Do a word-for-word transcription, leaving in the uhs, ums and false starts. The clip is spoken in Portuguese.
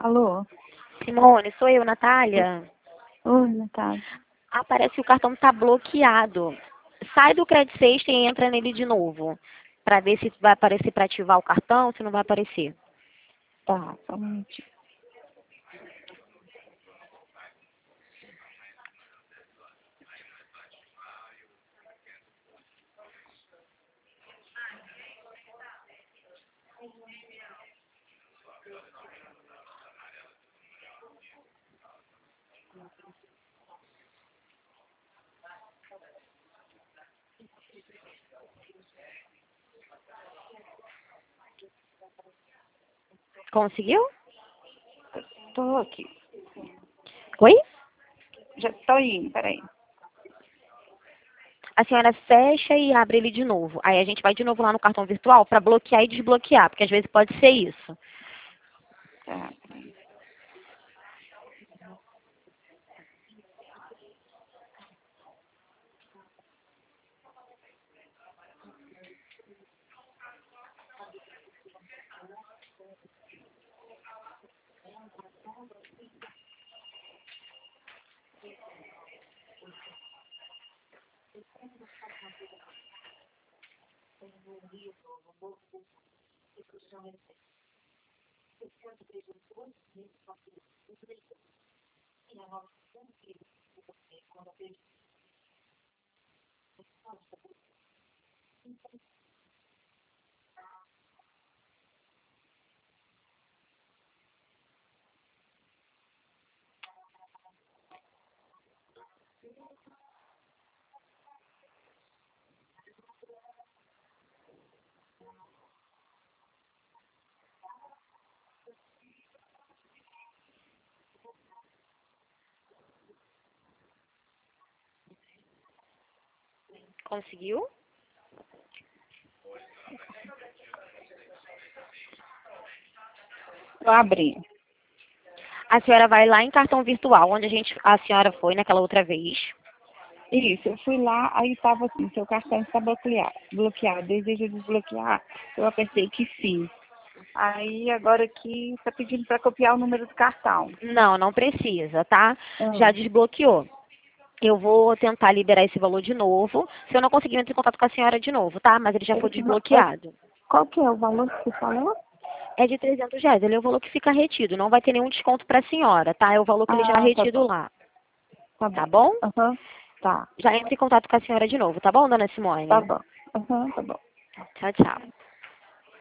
Alô? Simone, sou eu, Natália. Oi, Natália. Aparece que o cartão está bloqueado. Sai do Credit Sexta e entra nele de novo. Para ver se vai aparecer para ativar o cartão, se não vai aparecer. Tá, só um minutinho. Conseguiu? Tô aqui. Oi? Já tô indo, peraí. A senhora fecha e abre ele de novo. Aí a gente vai de novo lá no cartão virtual para bloquear e desbloquear, porque às vezes pode ser isso. Tá, peraí. Conseguiu? Tô abrindo. A senhora vai lá em cartão virtual, onde a, gente, a senhora foi naquela outra vez. Isso, eu fui lá, aí tava assim, seu cartão está bloqueado. Bloqueado, deseja desbloquear? Eu apertei que sim. Aí agora aqui tá pedindo para copiar o número do cartão. Não, não precisa, tá? Já Ah, desbloqueou. Eu vou tentar liberar esse valor de novo. Se eu não conseguir, eu entro em contato com a senhora de novo, tá? Mas ele já foi esse va- é- desbloqueado. qual que é o valor que você falou? É de trezentos reais. Ele é o valor que fica retido. Não vai ter nenhum desconto para a senhora, tá? É o valor que ele já é Ah, tá retido bom. lá. Tá Tá bom. bom? Aham, tá. Já entra em contato com a senhora de novo, tá bom, dona Tá Simone? bom. Aham, tá bom. Tchau, tchau.